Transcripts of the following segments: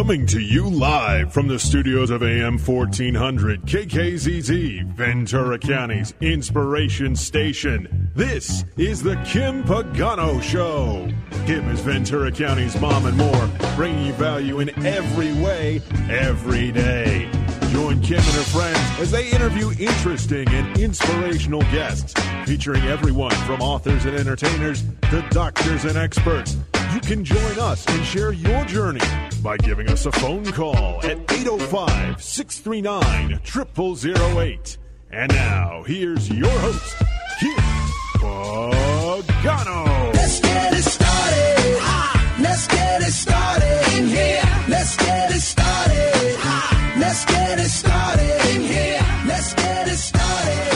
Coming to you live from the studios of AM 1400 KKZZ, Ventura County's Inspiration Station. This is the Kim Pagano Show. Kim is Ventura County's mom and more, bringing you value in every way, every day. Join Kim and her friends as they interview interesting and inspirational guests, featuring everyone from authors and entertainers to doctors and experts. You can join us and share your journey by giving us a phone call at 805-639-0008. And now, here's your host, Kim Pagano. Let's get it started. Let's get it started in here. Let's get it started. Let's get it started in here. Let's get it started.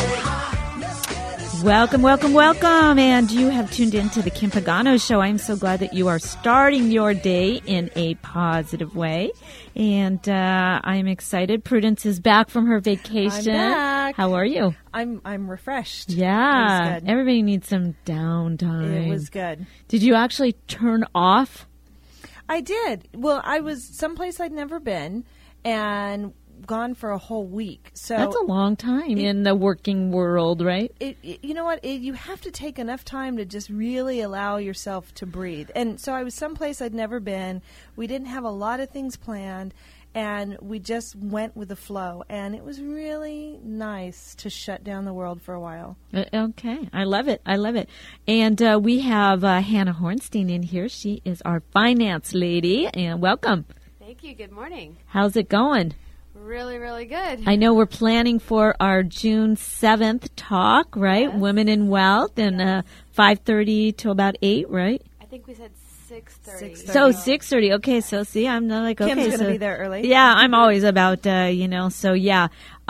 Welcome, welcome, welcome. And you have tuned into the Kim Pagano Show. I'm so glad that you are starting your day in a positive way. And I'm excited. Prudence is back from her vacation. I'm back. How are you? I'm refreshed. Yeah. It was good. Everybody needs some downtime. It was good. Did you actually turn off? I did. Well, I was someplace I'd never been and gone for a whole week. So That's a long time in the working world, right? You know what? You have to take enough time to just really allow yourself to breathe. And so I was someplace I'd never been. We didn't have a lot of things planned, and we just went with the flow. And it was really nice to shut down the world for a while. Okay. I love it. I love it. And we have Hannah Hornstein in here. She is our finance lady. And welcome. Thank you. Good morning. How's it going? Really, really good. I know we're planning for our June 7th talk, right? Yes. Women in Wealth, and 5:30 to about 8, right? I think we said 6:30. So 6:30. Okay, so see, I'm not like, okay. Kim's going to so, be there early. Yeah, I'm always about, so yeah.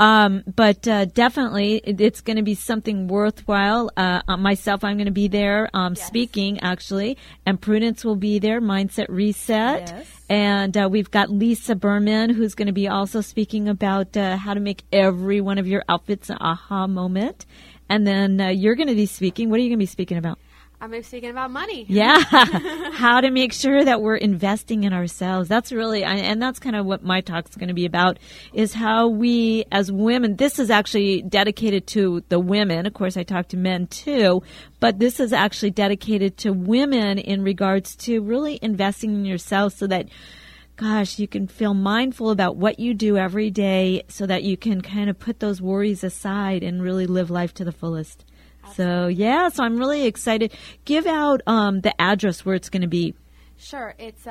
But definitely it's going to be something worthwhile. Myself, I'm going to be there speaking, actually, and Prudence will be there, Mindset Reset. Yes. And we've got Lisa Berman, who's going to be also speaking about how to make every one of your outfits an aha moment. And then you're going to be speaking. What are you going to be speaking about? I'm speaking about money. Yeah, how to make sure that we're investing in ourselves. That's really, and that's kind of what my talk's going to be about, is how we as women, this is actually dedicated to the women. Of course, I talk to men too, but this is actually dedicated to women in regards to really investing in yourself so that, gosh, you can feel mindful about what you do every day so that you can kind of put those worries aside and really live life to the fullest. So, yeah, so I'm really excited. Give out the address where it's going to be. Sure. It's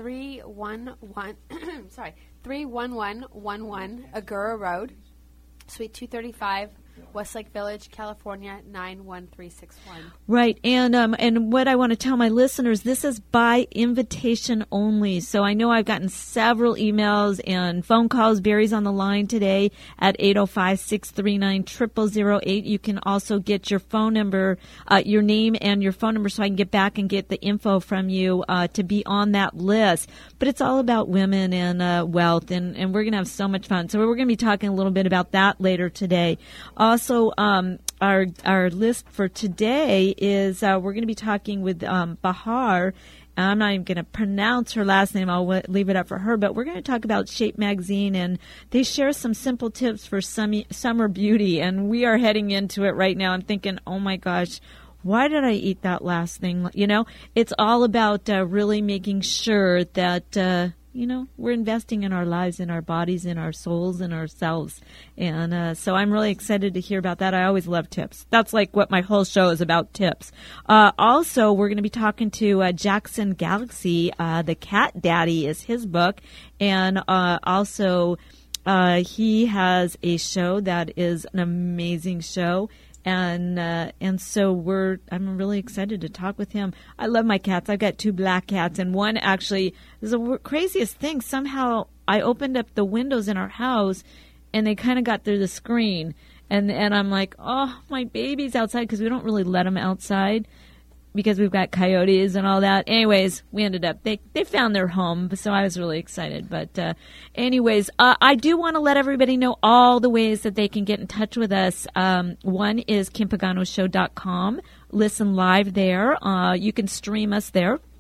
31111 Agoura Road, Suite 235, Westlake Village, California, 91361. Right, and what I want to tell my listeners, this is by invitation only. So I know I've gotten several emails and phone calls. Barry's on the line today at 805-639-0008. You can also get your phone number, your name and your phone number, so I can get back and get the info from you to be on that list. But it's all about women and wealth, and we're going to have so much fun. So we're going to be talking a little bit about that later today. Also, our list for today is we're going to be talking with Bahar. I'm not even going to pronounce her last name. I'll leave it up for her. But we're going to talk about Shape Magazine, and they share some simple tips for summer beauty. And we are heading into it right now. I'm thinking, oh, my gosh, why did I eat that last thing? You know, it's all about really making sure that we're investing in our lives, in our bodies, in our souls, in ourselves. And so I'm really excited to hear about that. I always love tips. That's like what my whole show is about, tips. Also, we're going to be talking to Jackson Galaxy. The Cat Daddy is his book. And also he has a show that is an amazing show. And so I'm really excited to talk with him. I love my cats. I've got 2 black cats, and one actually is the craziest thing. Somehow I opened up the windows in our house, and they kind of got through the screen. And I'm like, oh, my baby's outside, because we don't really let them outside because we've got coyotes and all that. Anyways, we ended up, they found their home, so I was really excited. But anyways, I do want to let everybody know all the ways that they can get in touch with us. One is KimPaganoShow.com. Listen live there. You can stream us there.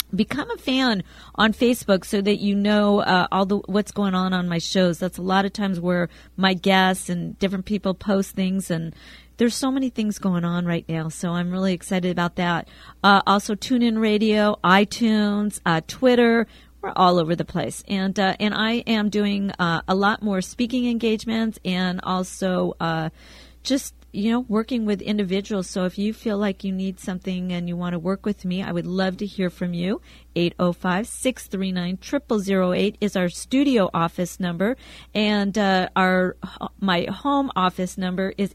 become a fan on Facebook so that you know what's going on my shows. That's a lot of times where my guests and different people post things, and there's so many things going on right now. So I'm really excited about that. Also, TuneIn Radio, iTunes, Twitter. We're all over the place, and I am doing a lot more speaking engagements, and also just working with individuals. So if you feel like you need something and you want to work with me, I would love to hear from you. 805-639-0008 is our studio office number, and my home office number is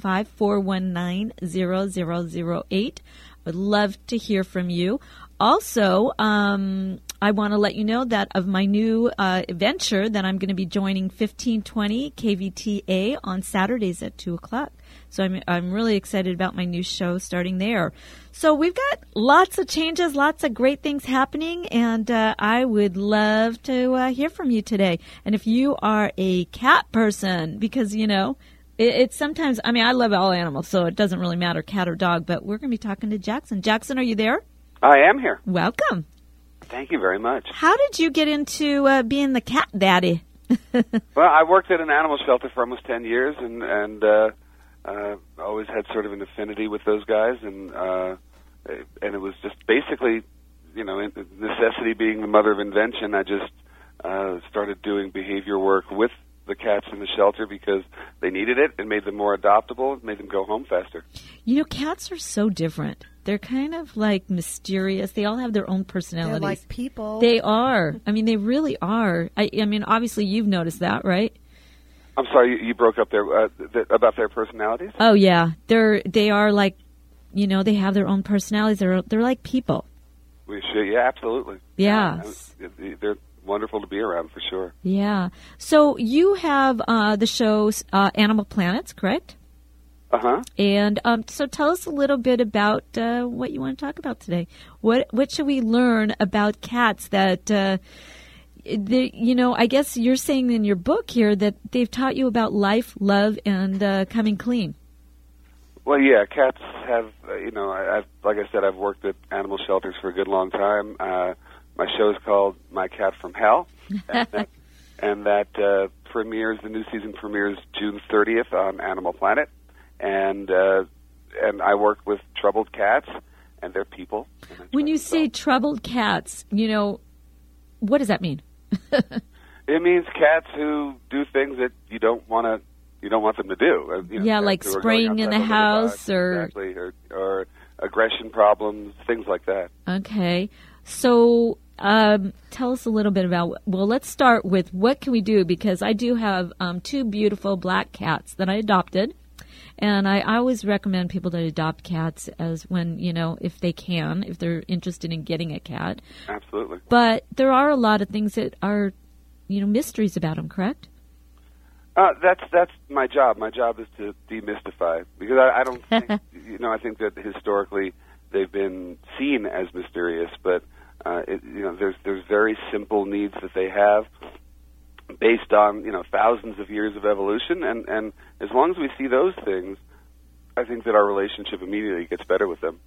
805-419-0008. I would love to hear from you. Also, I want to let you know that of my new venture that I'm going to be joining 1520 KVTA on Saturdays at 2 o'clock. So I'm really excited about my new show starting there. So we've got lots of changes, lots of great things happening, and I would love to hear from you today. And if you are a cat person, because, it's sometimes, I love all animals, so it doesn't really matter, cat or dog, but we're going to be talking to Jackson. Jackson, are you there? I am here. Welcome. Thank you very much. How did you get into being the cat daddy? Well, I worked at an animal shelter for almost 10 years and always had sort of an affinity with those guys. And it was just basically, necessity being the mother of invention. I just started doing behavior work with the cats in the shelter because they needed it. It made them more adoptable. It made them go home faster. Cats are so different. They're kind of like mysterious. They all have their own personalities. They're like people. They are. They really are. Obviously you've noticed that, right? I'm sorry, you broke up there about their personalities? Oh, yeah. They are like, they have their own personalities. They're like people. We should, yeah, absolutely. Yeah. They're wonderful to be around for sure. Yeah. So you have the show Animal Planets, correct? Uh-huh. And so tell us a little bit about what you want to talk about today. What should we learn about cats that, I guess you're saying in your book here that they've taught you about life, love, and coming clean. Well, yeah, cats have, like I said, I've worked at animal shelters for a good long time. My show is called My Cat from Hell, and that the new season premieres June 30th on Animal Planet. And I work with troubled cats, and they're people. When you say troubled cats, what does that mean? It means cats who do things that you don't want them to do. Like spraying in the house, exactly, or aggression problems, things like that. Okay, so tell us a little bit about. Well, let's start with what can we do, because I do have 2 beautiful black cats that I adopted. And I always recommend people to adopt cats if they're interested in getting a cat. Absolutely. But there are a lot of things that are, mysteries about them, correct? That's my job. My job is to demystify, because I don't think, I think that historically they've been seen as mysterious, but there's very simple needs that they have, based on thousands of years of evolution, and as long as we see those things, I think that our relationship immediately gets better with them.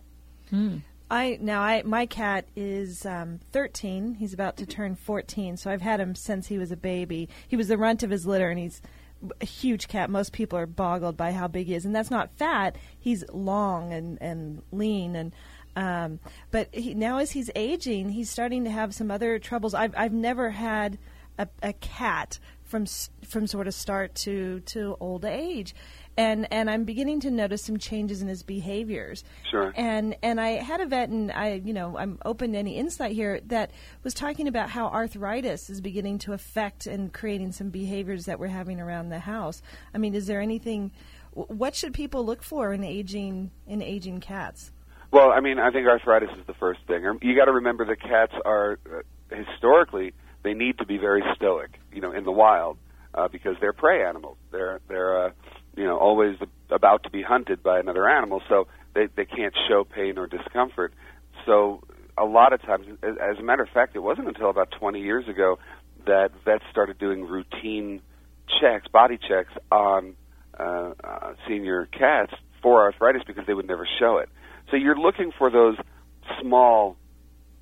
My cat is 13. He's about to turn 14, so I've had him since he was a baby. He was the runt of his litter, and he's a huge cat. Most people are boggled by how big he is, and that's not fat. He's long and lean, and but now as he's aging, he's starting to have some other troubles. I've never had a cat from sort of start to old age, and I'm beginning to notice some changes in his behaviors. Sure. And I had a vet, and I'm open to any insight here, that was talking about how arthritis is beginning to affect and creating some behaviors that we're having around the house. Is there anything? What should people look for in aging cats? Well, I think arthritis is the first thing. You got to remember that cats are historically, they need to be very stoic, in the wild, because they're prey animals. They're always about to be hunted by another animal, so they can't show pain or discomfort. So a lot of times, as a matter of fact, it wasn't until about 20 years ago that vets started doing routine checks, body checks on senior cats for arthritis, because they would never show it. So you're looking for those small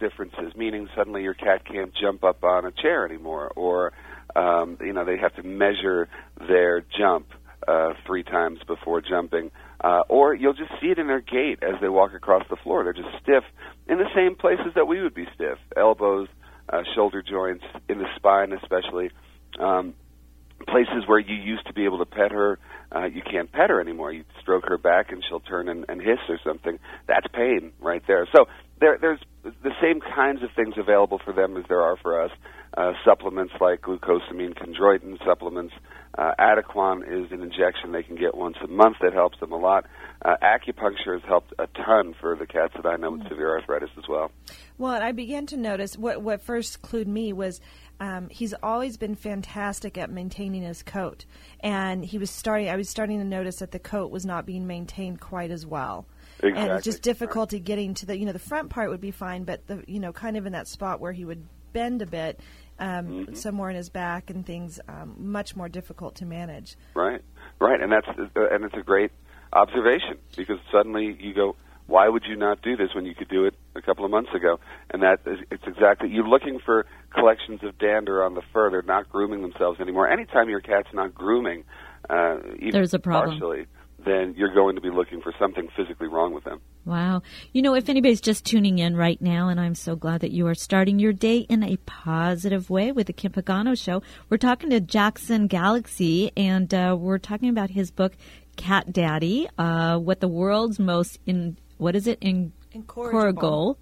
differences, meaning suddenly your cat can't jump up on a chair anymore, or they have to measure their jump 3 times before jumping, or you'll just see it in their gait as they walk across the floor. They're just stiff in the same places that we would be stiff: elbows, shoulder joints, in the spine especially. Places where you used to be able to pet her, you can't pet her anymore. You stroke her back and she'll turn and hiss or something. That's pain right there. So there's the same kinds of things available for them as there are for us. Supplements like glucosamine chondroitin supplements. Adequan is an injection they can get once a month that helps them a lot. Acupuncture has helped a ton for the cats that I know with severe arthritis as well. Well, and I began to notice what first clued me was he's always been fantastic at maintaining his coat, and I was starting to notice that the coat was not being maintained quite as well. Exactly. And it's just difficulty getting to the front part would be fine, but kind of in that spot where he would bend a bit, somewhere in his back and things, much more difficult to manage. Right, and it's a great observation, because suddenly you go, why would you not do this when you could do it a couple of months ago? And it's exactly, you're looking for collections of dander on the fur. They're not grooming themselves anymore. Anytime your cat's not grooming, even there's a problem. Partially, then you're going to be looking for something physically wrong with them. Wow. If anybody's just tuning in right now, and I'm so glad that you are starting your day in a positive way with the Kim Pagano Show, we're talking to Jackson Galaxy, and we're talking about his book, Cat Daddy, what the world's most incorrigible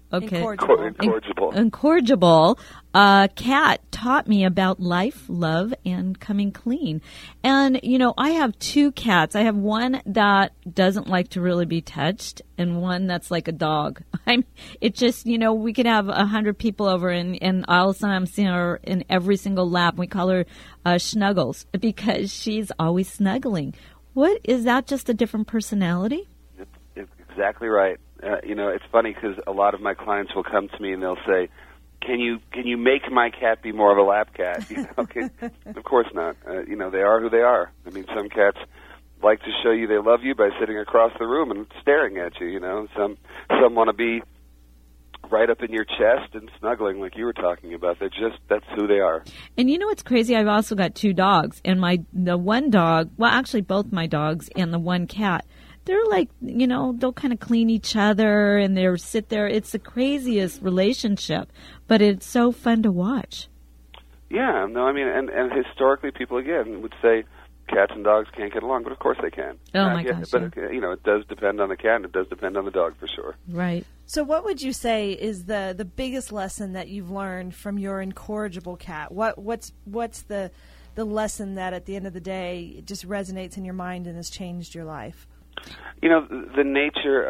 cat taught me about life, love, and coming clean. And, I have 2 cats. I have one that doesn't like to really be touched and one that's like a dog. It's just, we could have 100 people over and all of a sudden I'm seeing her in every single lap. We call her Snuggles because she's always snuggling. What, is that just a different personality? It's exactly right. It's funny because a lot of my clients will come to me and they'll say, "Can you make my cat be more of a lap cat?" Of course not. They are who they are. I mean, some cats like to show you they love you by sitting across the room and staring at you. Some want to be right up in your chest and snuggling like you were talking about. That's who they are. And what's crazy? I've also got 2 dogs, and the one dog, well, actually both my dogs and the one cat, they're like, they'll kind of clean each other and they'll sit there. It's the craziest relationship, but it's so fun to watch. Yeah, no, I mean, and historically people, again, would say cats and dogs can't get along, but of course they can. Oh, my gosh. But, it does depend on the cat and it does depend on the dog for sure. Right. So what would you say is the biggest lesson that you've learned from your incorrigible cat? What's the lesson that at the end of the day just resonates in your mind and has changed your life? The nature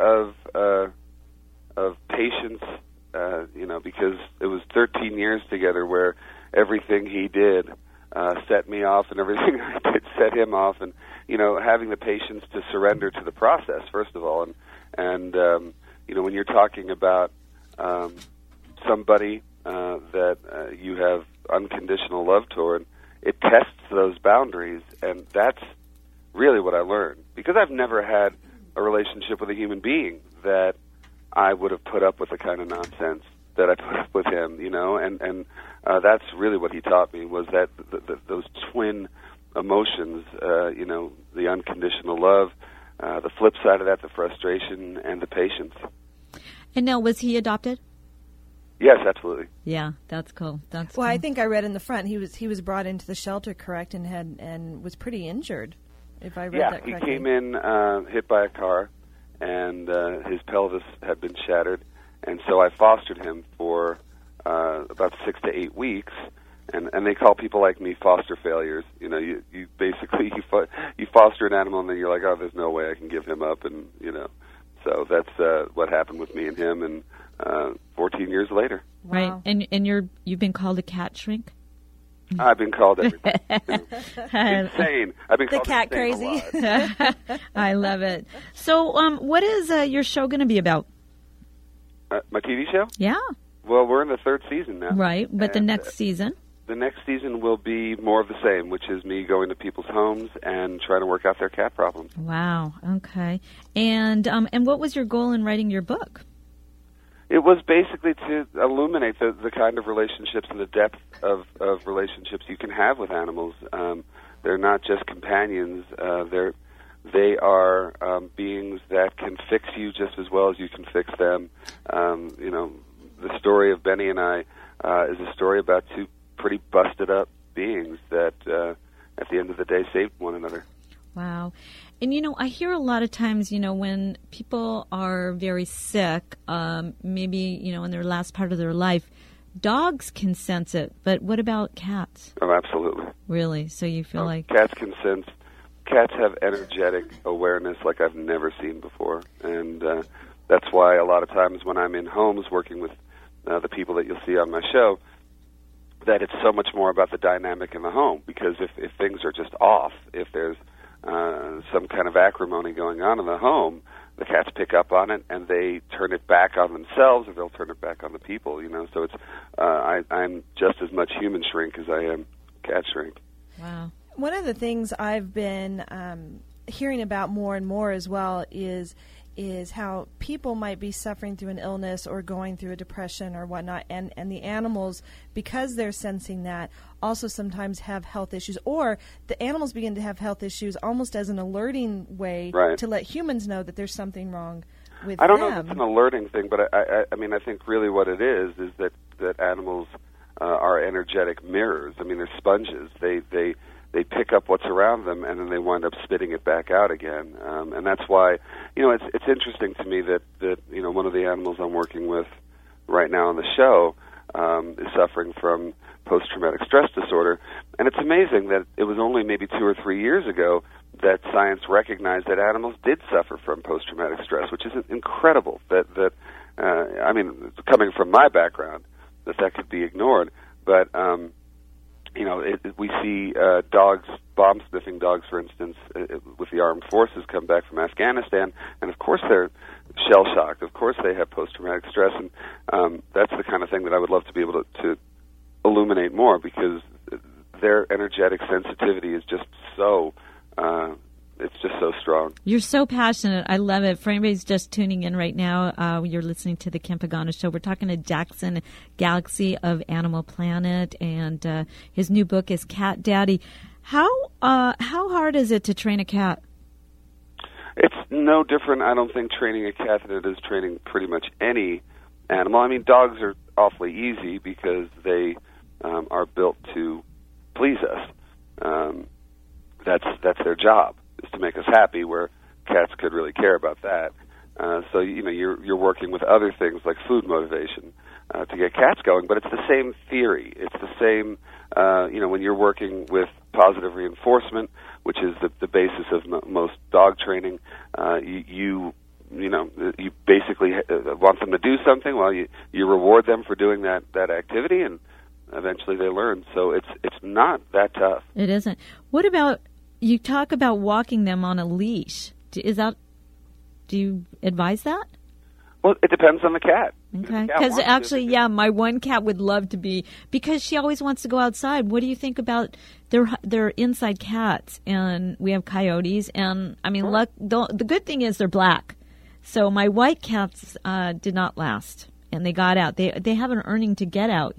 of patience, because it was 13 years together where everything he did set me off and everything I did set him off, and, having the patience to surrender to the process, first of all. And when you're talking about somebody that you have unconditional love toward, it tests those boundaries, and that's really what I learned, because I've never had a relationship with a human being that I would have put up with the kind of nonsense that I put up with him, and that's really what he taught me, was that those twin emotions, the unconditional love, the flip side of that, the frustration and the patience. And now, was he adopted? Yes, absolutely. Yeah, that's cool. Well, cool. I think I read in the front he was brought into the shelter, correct, and was pretty injured. If I read that correctly. He came in hit by a car, and his pelvis had been shattered, and so I fostered him for about 6 to 8 weeks, and they call people like me foster failures. You basically you foster an animal, and then you're like, oh, there's no way I can give him up, and so that's what happened with me and him, and 14 years later. Wow. Right, and you've been called a cat shrink? I've been called everything. Insane. I've been called the cat crazy. I love it. So, what is your show going to be about? My TV show? Yeah. Well, we're in the 3rd season now. Right, but the next season? The next season will be more of the same, which is me going to people's homes and trying to work out their cat problems. Wow. Okay. And what was your goal in writing your book? It was basically to illuminate the kind of relationships and the depth of relationships you can have with animals. They're not just companions. They are beings that can fix you just as well as you can fix them. The story of Benny and I is a story about two pretty busted up beings that, at the end of the day, saved one another. Wow. And, I hear a lot of times, when people are very sick, maybe, in their last part of their life, dogs can sense it. But what about cats? Oh, absolutely. Really? So you feel like... Cats can sense... Cats have energetic awareness like I've never seen before. And that's why a lot of times when I'm in homes working with the people that you'll see on my show, that it's so much more about the dynamic in the home. Because if things are just off, if there's some kind of acrimony going on in the home, the cats pick up on it and they turn it back on themselves, or they'll turn it back on the people. So it's I'm just as much human shrink as I am cat shrink. Wow. One of the things I've been hearing about more and more as well is how people might be suffering through an illness or going through a depression or whatnot, and the animals, because they're sensing that, also sometimes have health issues, or the animals begin to have health issues almost as an alerting way to let humans know that there's something wrong with them. I don't know if it's an alerting thing, but I mean, I think really what it is that animals are energetic mirrors. I mean, they're sponges. They pick up what's around them, and then they wind up spitting it back out again. And that's why, it's interesting to me that one of the animals I'm working with right now on the show is suffering from post-traumatic stress disorder. And it's amazing that it was only maybe 2 or 3 years ago that science recognized that animals did suffer from post-traumatic stress, which is incredible. I mean, coming from my background, that could be ignored. But we see dogs, bomb-sniffing dogs, for instance, with the armed forces come back from Afghanistan, and of course they're shell-shocked. Of course they have post-traumatic stress, and that's the kind of thing that I would love to be able to illuminate more, because their energetic sensitivity is just so... it's just so strong. You're so passionate. I love it. For anybody who's just tuning in right now, you're listening to the Kim Pagano Show. We're talking to Jackson Galaxy of Animal Planet, and his new book is Cat Daddy. How hard is it to train a cat? It's no different, I don't think, training a cat than it is training pretty much any animal. I mean, dogs are awfully easy because they are built to please us. That's their job, is to make us happy, where cats could really care about that. So you're working with other things like food motivation to get cats going, but it's the same theory. It's the same, when you're working with positive reinforcement, which is the basis of most dog training. You basically want them to do something. Well, you reward them for doing that activity, and eventually they learn. So it's not that tough. It isn't. What about, you talk about walking them on a leash? Do you advise that? Well, it depends on the cat. Okay. Because actually, my one cat would love to be, because she always wants to go outside. What do you think about their inside cats? And we have coyotes, and I mean, the good thing is they're black. So my white cats did not last, and they got out. They have an earning to get out,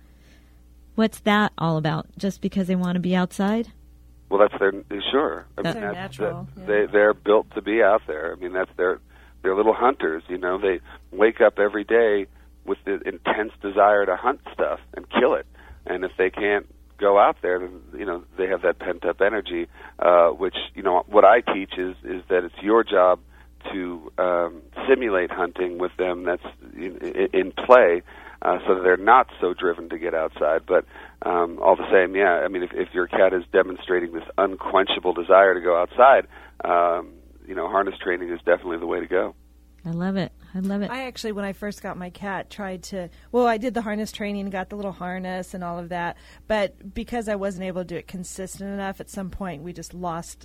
What's that all about? Just because they want to be outside? Well, that's sure. I mean, They're natural. They're built to be out there. I mean, they're little hunters. They wake up every day with the intense desire to hunt stuff and kill it. And if they can't go out there, then they have that pent up energy. Which what I teach is that it's your job to simulate hunting with them. That's in play. So that they're not so driven to get outside. But all the same, I mean, if your cat is demonstrating this unquenchable desire to go outside, harness training is definitely the way to go. I love it. I actually, when I first got my cat, I did the harness training, got the little harness and all of that. But because I wasn't able to do it consistent enough, at some point we just lost.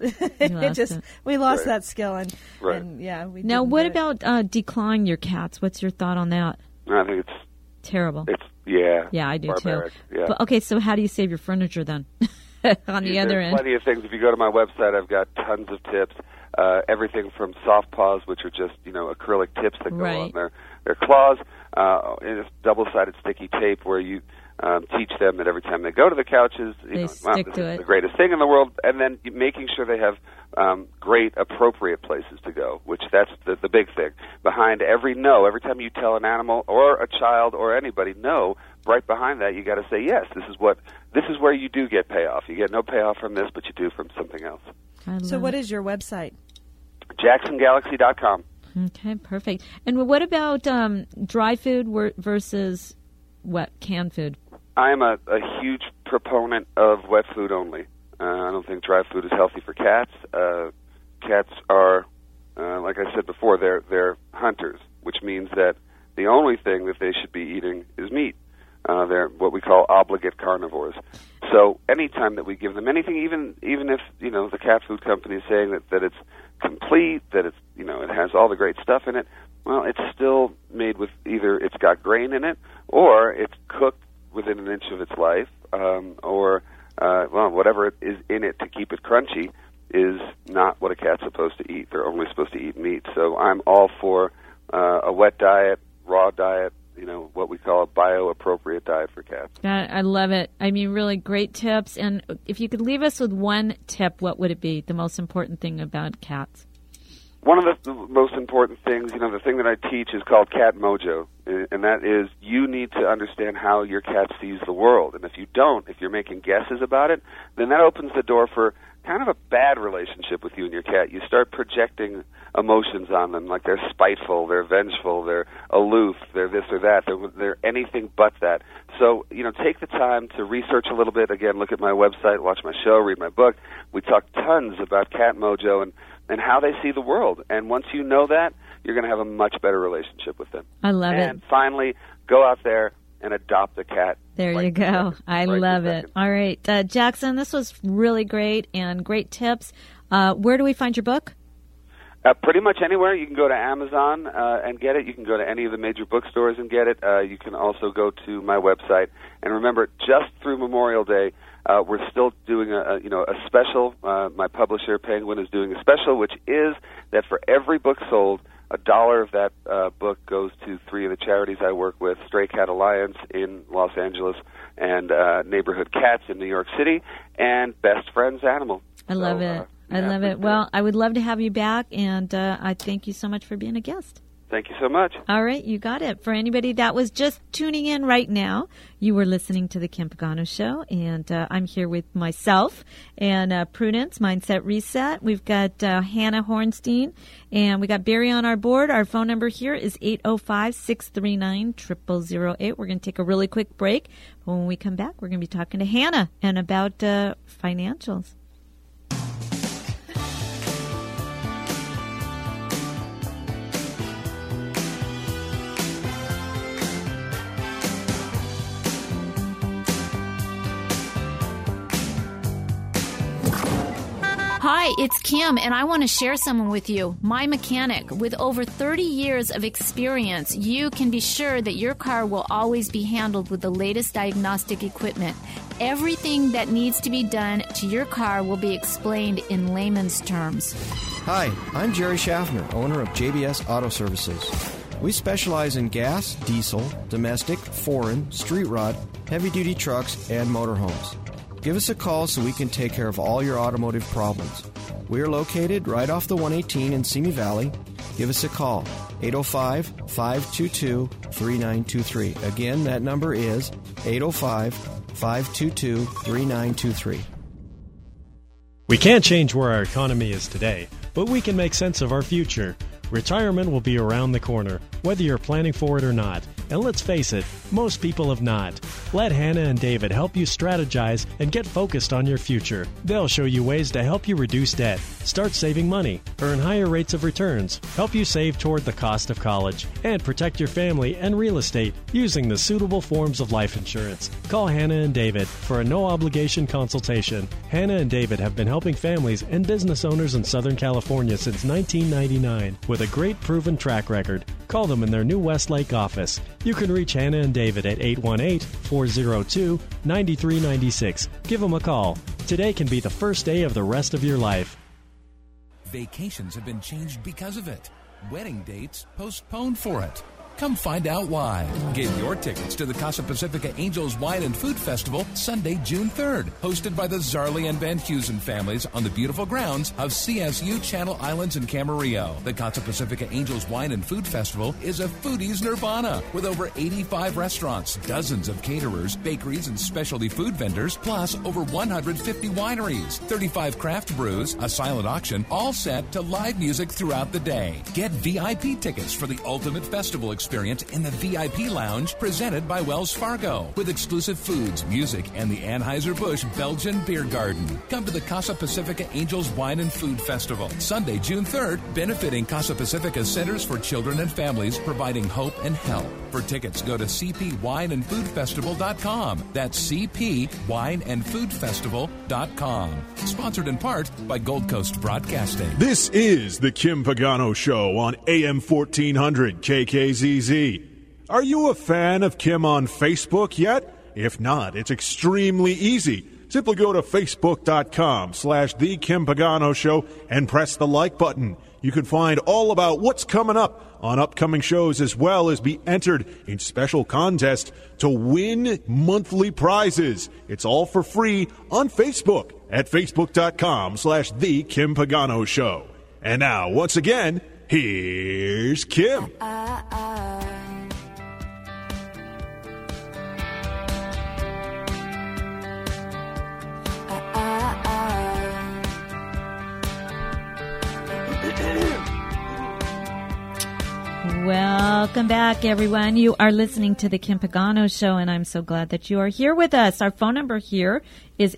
We lost that skill, and we. Now, what about declawing your cats? What's your thought on that? I think it's terrible. Yeah, I do barbaric. too. Yeah. But, okay, so how do you save your furniture then? On the other end, plenty of things. If you go to my website, I've got tons of tips. everything from soft paws, which are just, acrylic tips that go Right. on their claws, and it's double-sided sticky tape where you teach them that every time they go to the couches, They wow, stick this to is it. the greatest thing in the world, and then making sure they have great, appropriate places to go, which that's the big thing. Behind every no, every time you tell an animal or a child or anybody no, right behind that you got to say yes. This is where you do get payoff. You get no payoff from this, but you do from something else. So what is your website? JacksonGalaxy.com. Okay, perfect. And what about dry food versus wet canned food? I am a huge proponent of wet food only. I don't think dry food is healthy for cats. Cats are, like I said before, they're hunters, which means that the only thing that they should be eating is meat. They're what we call obligate carnivores. So anytime that we give them anything, even if the cat food company is saying that it's complete, that it's it has all the great stuff in it, well, it's still made with either it's got grain in it or it's cooked within an inch of its life, or whatever is in it to keep it crunchy is not what a cat's supposed to eat. They're only supposed to eat meat. So I'm all for a wet diet, raw diet, what we call a bio-appropriate diet for cats. I love it. I mean, really great tips. And if you could leave us with one tip, what would it be? The most important thing about cats? One of the most important things, the thing that I teach is called Cat Mojo, and that is you need to understand how your cat sees the world. And if you don't, if you're making guesses about it, then that opens the door for kind of a bad relationship with you and your cat. You start projecting emotions on them, like they're spiteful, they're vengeful, they're aloof, they're this or that, they're anything but that. So, take the time to research a little bit. Again, look at my website, watch my show, read my book. We talk tons about Cat Mojo and how they see the world. And once you know that, you're going to have a much better relationship with them. I love it. And finally, go out there and adopt a cat. There right you this go. second. I Right love this it. second. All right. Jackson, this was really great and great tips. Where do we find your book? Pretty much anywhere. You can go to Amazon and get it. You can go to any of the major bookstores and get it. You can also go to my website. And remember, just through Memorial Day, we're still doing a special. My publisher, Penguin, is doing a special, which is that for every book sold, $1 of that book goes to 3 of the charities I work with: Stray Cat Alliance in Los Angeles, and Neighborhood Cats in New York City, and Best Friends Animal. I love it. I love it. Well, I would love to have you back, and I thank you so much for being a guest. Thank you so much. All right, you got it. For anybody that was just tuning in right now, you were listening to the Kim Pagano Show, and I'm here with myself and Prudence, Mindset Reset. We've got Hannah Hornstein, and we got Barry on our board. Our phone number here is 805-639-0008. We're going to take a really quick break. When we come back, we're going to be talking to Hannah and about financials. Hi, it's Kim, and I want to share someone with you. My mechanic. With over 30 years of experience, you can be sure that your car will always be handled with the latest diagnostic equipment. Everything that needs to be done to your car will be explained in layman's terms. Hi, I'm Jerry Schaffner, owner of JBS Auto Services. We specialize in gas, diesel, domestic, foreign, street rod, heavy-duty trucks, and motorhomes. Give us a call so we can take care of all your automotive problems. We are located right off the 118 in Simi Valley. Give us a call, 805-522-3923. Again, that number is 805-522-3923. We can't change where our economy is today, but we can make sense of our future. Retirement will be around the corner, whether you're planning for it or not. And let's face it, most people have not. Let Hannah and David help you strategize and get focused on your future. They'll show you ways to help you reduce debt, start saving money, earn higher rates of returns, help you save toward the cost of college, and protect your family and real estate using the suitable forms of life insurance. Call Hannah and David for a no-obligation consultation. Hannah and David have been helping families and business owners in Southern California since 1999 with a great proven track record. Call them in their new Westlake office. You can reach Hannah and David at 818-402-9396. Give them a call. Today can be the first day of the rest of your life. Vacations have been changed because of it. Wedding dates postponed for it. Come find out why. Get your tickets to the Casa Pacifica Angels Wine and Food Festival Sunday, June 3rd, hosted by the Zarley and Van Heusen families on the beautiful grounds of CSU Channel Islands in Camarillo. The Casa Pacifica Angels Wine and Food Festival is a foodie's nirvana with over 85 restaurants, dozens of caterers, bakeries, and specialty food vendors, plus over 150 wineries, 35 craft brews, a silent auction, all set to live music throughout the day. Get VIP tickets for the ultimate festival experience in the VIP Lounge presented by Wells Fargo with exclusive foods, music, and the Anheuser-Busch Belgian Beer Garden. Come to the Casa Pacifica Angels Wine and Food Festival Sunday, June 3rd, benefiting Casa Pacifica Centers for Children and Families, providing hope and help. For tickets, go to cpwineandfoodfestival.com. That's cpwineandfoodfestival.com. Sponsored in part by Gold Coast Broadcasting. This is the Kim Pagano Show on AM 1400 KKZZ. Are you a fan of Kim on Facebook yet? If not, it's extremely easy. Simply go to facebook.com/The Kim Pagano Show and press the like button. You can find all about what's coming up on upcoming shows, as well as be entered in special contests to win monthly prizes. It's all for free on Facebook at facebook.com/The Kim Pagano Show. And now, once again, here's Kim. Welcome back, everyone. You are listening to the Kim Pagano Show, and I'm so glad that you are here with us. Our phone number here is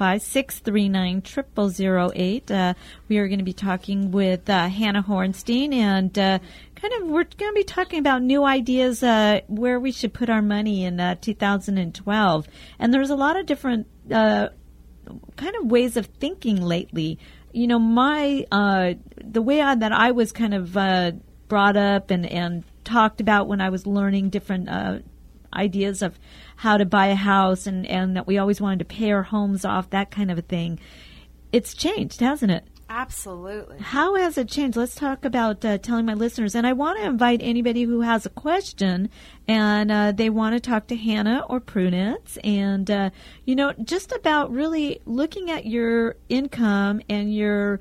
805-639-0008. We are going to be talking with Hannah Hornstein, and we're going to be talking about new ideas where we should put our money in 2012. And there's a lot of different kind of ways of thinking lately. You know, the way that I was kind of brought up and talked about when I was learning different ideas of how to buy a house and that we always wanted to pay our homes off, that kind of a thing. It's changed, hasn't it? Absolutely. How has it changed? Let's talk about telling my listeners. And I want to invite anybody who has a question and they want to talk to Hannah or Prudence and, just about really looking at your income and your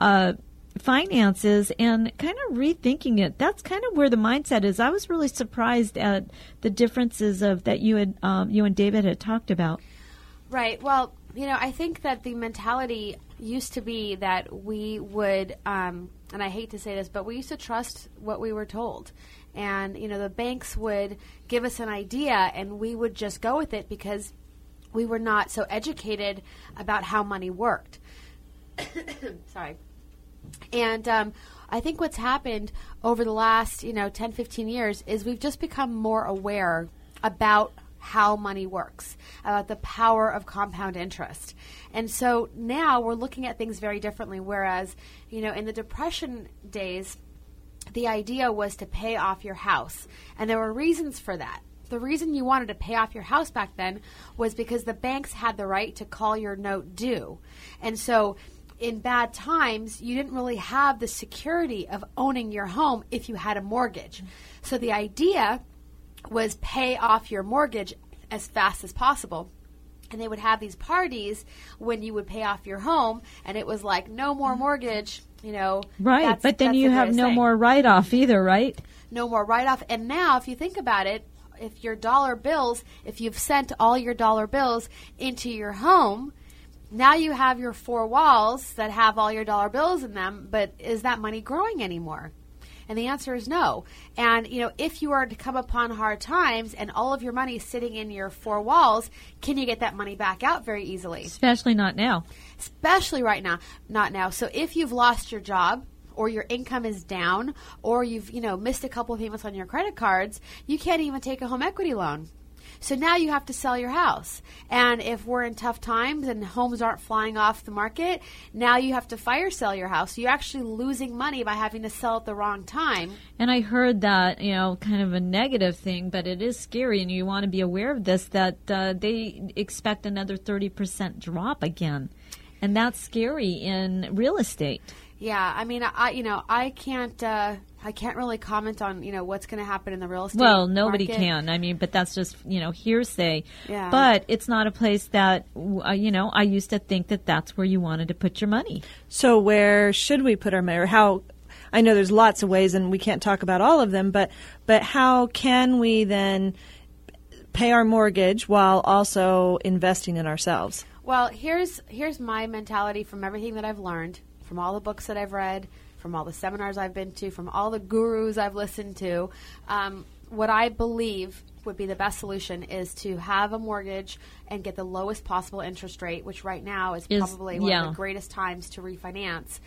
finances and kind of rethinking it. That's kind of where the mindset is. I was really surprised at the differences that you and David had talked about. Right. Well, I think that the mentality used to be that we would, and I hate to say this, but we used to trust what we were told. And, the banks would give us an idea and we would just go with it because we were not so educated about how money worked. Sorry. And I think what's happened over the last, 10, 15 years is we've just become more aware about how money works, about the power of compound interest. And so now we're looking at things very differently, whereas, in the Depression days, the idea was to pay off your house. And there were reasons for that. The reason you wanted to pay off your house back then was because the banks had the right to call your note due. And so in bad times, you didn't really have the security of owning your home if you had a mortgage. So the idea was pay off your mortgage as fast as possible. And they would have these parties when you would pay off your home, and it was like, no more mortgage, Right, but then you have no more write-off either, right? No more write-off. And now, if you think about it, if you've sent all your dollar bills into your home, now you have your four walls that have all your dollar bills in them, but is that money growing anymore? And the answer is no. And, if you are to come upon hard times and all of your money is sitting in your four walls, can you get that money back out very easily? Especially not now. Especially right now, not now. So if you've lost your job or your income is down or you've, missed a couple of payments on your credit cards, you can't even take a home equity loan. So now you have to sell your house. And if we're in tough times and homes aren't flying off the market, now you have to fire sell your house. So you're actually losing money by having to sell at the wrong time. And I heard that, kind of a negative thing, but it is scary, and you want to be aware of this, that they expect another 30% drop again. And that's scary in real estate. Yeah, I mean, I can't really comment on, what's going to happen in the real estate Well, nobody market. can. I mean, but that's just, hearsay. Yeah. But it's not a place that, I used to think that that's where you wanted to put your money. So where should we put our money? Or how? I know there's lots of ways, and we can't talk about all of them. But how can we then pay our mortgage while also investing in ourselves? Well, here's my mentality from everything that I've learned, from all the books that I've read, from all the seminars I've been to, from all the gurus I've listened to. What I believe would be the best solution is to have a mortgage and get the lowest possible interest rate, which right now is probably one of the greatest times to refinance.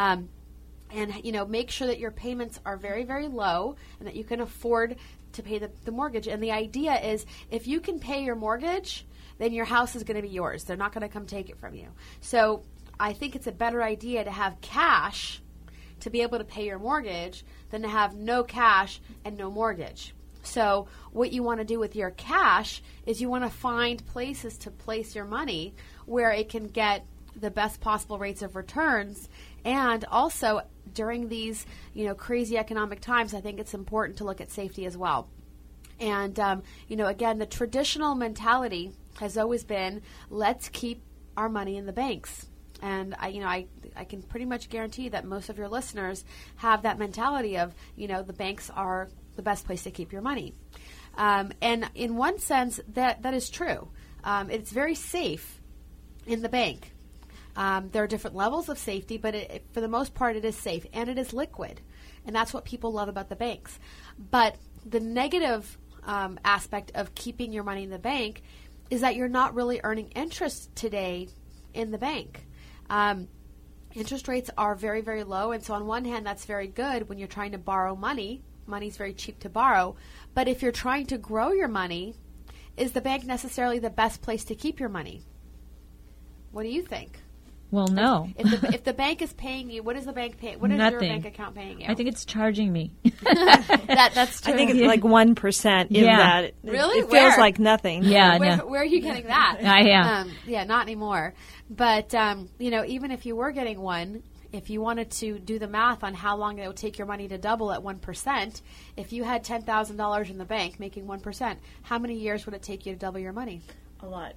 And, make sure that your payments are very, very low and that you can afford to pay the mortgage. And the idea is if you can pay your mortgage, then your house is going to be yours. They're not going to come take it from you. So I think it's a better idea to have cash to be able to pay your mortgage than to have no cash and no mortgage. So what you want to do with your cash is you want to find places to place your money where it can get the best possible rates of returns. And also during these, crazy economic times, I think it's important to look at safety as well. And, again, the traditional mentality has always been, let's keep our money in the banks. And I can pretty much guarantee that most of your listeners have that mentality of, the banks are the best place to keep your money. And in one sense, that is true. It's very safe in the bank. There are different levels of safety, but for the most part, it is safe and it is liquid. And that's what people love about the banks. But the negative aspect of keeping your money in the bank is that you're not really earning interest today in the bank. Interest rates are very, very low. And so on one hand, that's very good when you're trying to borrow money. Money's very cheap to borrow. But if you're trying to grow your money, is the bank necessarily the best place to keep your money? What do you think? Well, no. If the bank is paying you, what is the bank paying? What is Nothing. Your bank account paying you? I think it's charging me. That's true. I think it's like 1% in that. Really? It feels like nothing. Yeah. Where are you getting that? I am. Yeah, not anymore. But, even if you were getting one, if you wanted to do the math on how long it would take your money to double at 1%, if you had $10,000 in the bank making 1%, how many years would it take you to double your money? A lot.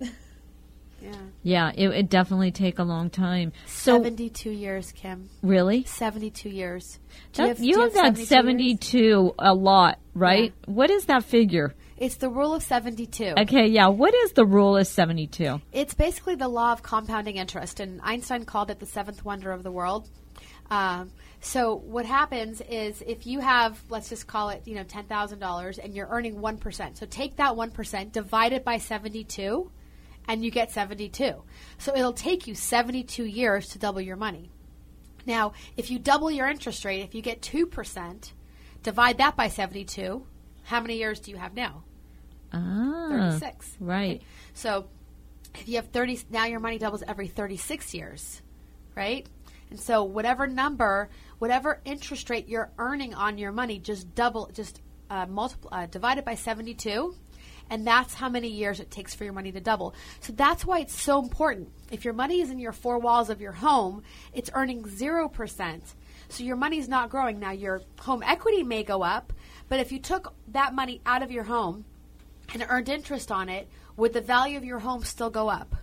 Yeah, it would definitely take a long time. So 72 years, Kim. Really? 72 years. You have that 72 a lot, right? Yeah. What is that figure? It's the rule of 72. Okay, yeah. What is the rule of 72? It's basically the law of compounding interest, and Einstein called it the seventh wonder of the world. So what happens is if you have, let's just call it, $10,000 and you're earning 1%. So take that 1%, divide it by 72, and you get 72. So it'll take you 72 years to double your money. Now, if you double your interest rate, if you get 2%, divide that by 72, how many years do you have now? 36. Right. Okay. So if you have 30, now your money doubles every 36 years, right? And so whatever interest rate you're earning on your money, divide it by 72, and that's how many years it takes for your money to double. So that's why it's so important. If your money is in your four walls of your home, it's earning 0%. So your money's not growing. Now your home equity may go up, but if you took that money out of your home and earned interest on it, would the value of your home still go up?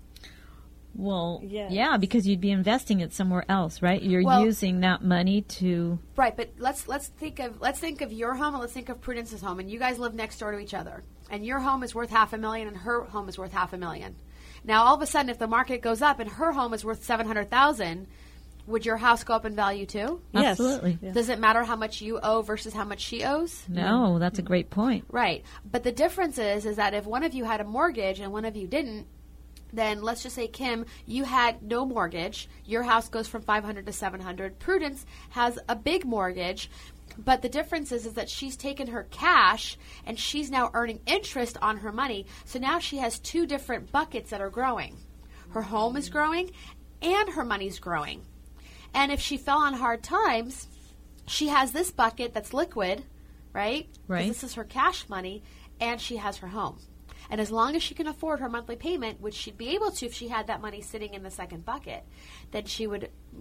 Well, yes. Yeah, because you'd be investing it somewhere else, right? You're using that money to right. But let's think of your home and let's think of Prudence's home, and you guys live next door to each other, and your home is worth $500,000 and her home is worth $500,000. Now, all of a sudden, if the market goes up and her home is worth $700,000, would your house go up in value too? Yes. Absolutely. Yeah. Does it matter how much you owe versus how much she owes? No, that's a great point. Right. But the difference is that if one of you had a mortgage and one of you didn't, then let's just say, Kim, you had no mortgage. Your house goes from $500,000 to $700,000. Prudence has a big mortgage, but the difference is that she's taken her cash and she's now earning interest on her money. So now she has two different buckets that are growing. Her home is growing and her money's growing. And if she fell on hard times, she has this bucket that's liquid, right? Right. 'Cause this is her cash money, and she has her home. And as long as she can afford her monthly payment, which she'd be able to if she had that money sitting in the second bucket, then she would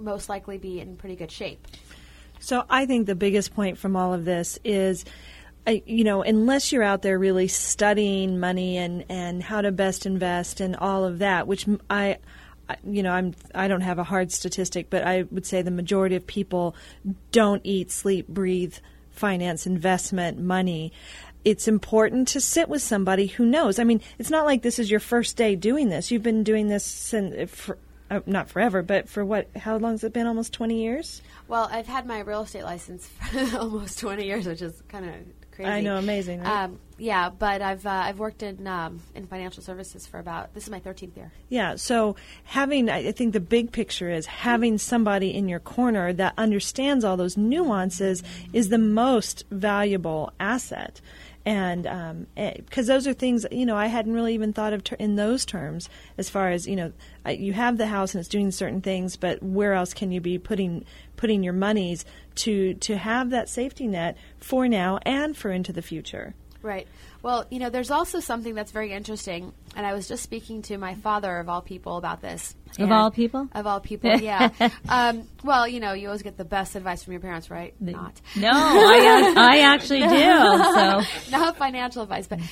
most likely be in pretty good shape. So I think the biggest point from all of this is, unless you're out there really studying money and how to best invest and all of that, which I don't have a hard statistic, but I would say the majority of people don't eat, sleep, breathe, finance, investment, money. It's important to sit with somebody who knows. I mean, it's not like this is your first day doing this. You've been doing this since, not forever, but for how long has it been? Almost 20 years? Well, I've had my real estate license for almost 20 years, which is kind of crazy. I know, amazing, right? Yeah, but I've worked in financial services for this is my 13th year. Yeah, so I think the big picture is having somebody in your corner that understands all those nuances is the most valuable asset. And because those are things, I hadn't really even thought of in those terms as far as, you have the house and it's doing certain things, but where else can you be putting your monies to have that safety net for now and for into the future? Right. Well, there's also something that's very interesting, and I was just speaking to my father, of all people, about this. Of all people? Of all people, yeah. Well, you always get the best advice from your parents, right? Not. No, I actually do. So not financial advice, but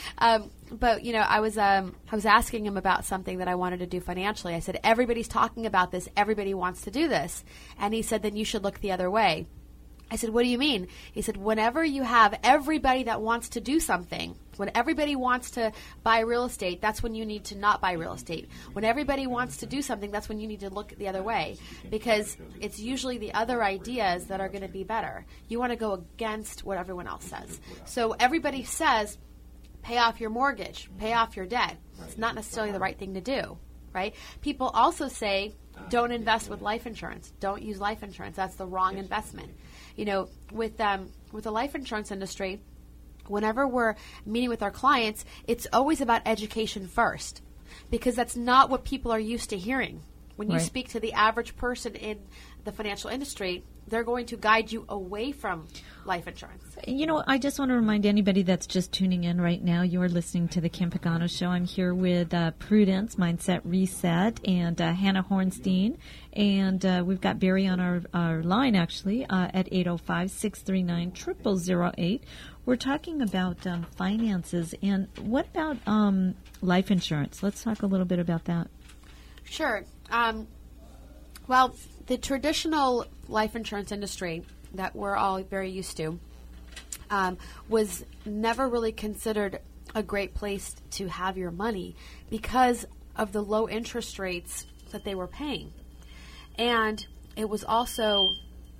I was asking him about something that I wanted to do financially. I said, everybody's talking about this. Everybody wants to do this. And he said, then you should look the other way. I said, what do you mean? He said, whenever you have everybody that wants to do something, when everybody wants to buy real estate, that's when you need to not buy real estate. When everybody wants to do something, that's when you need to look the other way, because it's usually the other ideas that are going to be better. You want to go against what everyone else says. So everybody says, pay off your mortgage, pay off your debt. It's not necessarily the right thing to do, right? People also say, don't invest with life insurance. Don't use life insurance. That's the wrong investment. With the life insurance industry, whenever we're meeting with our clients, it's always about education first, because that's not what people are used to hearing. When you speak to the average person in the financial industry, they're going to guide you away from life insurance. I just want to remind anybody that's just tuning in right now, you are listening to the Kim Pagano Show. I'm here with Prudence, Mindset Reset, and Hannah Hornstein. And we've got Barry on our line, actually, at 805-639-0008. We're talking about finances. And what about life insurance? Let's talk a little bit about that. Sure. Well, the traditional life insurance industry that we're all very used to was never really considered a great place to have your money because of the low interest rates that they were paying. And it was also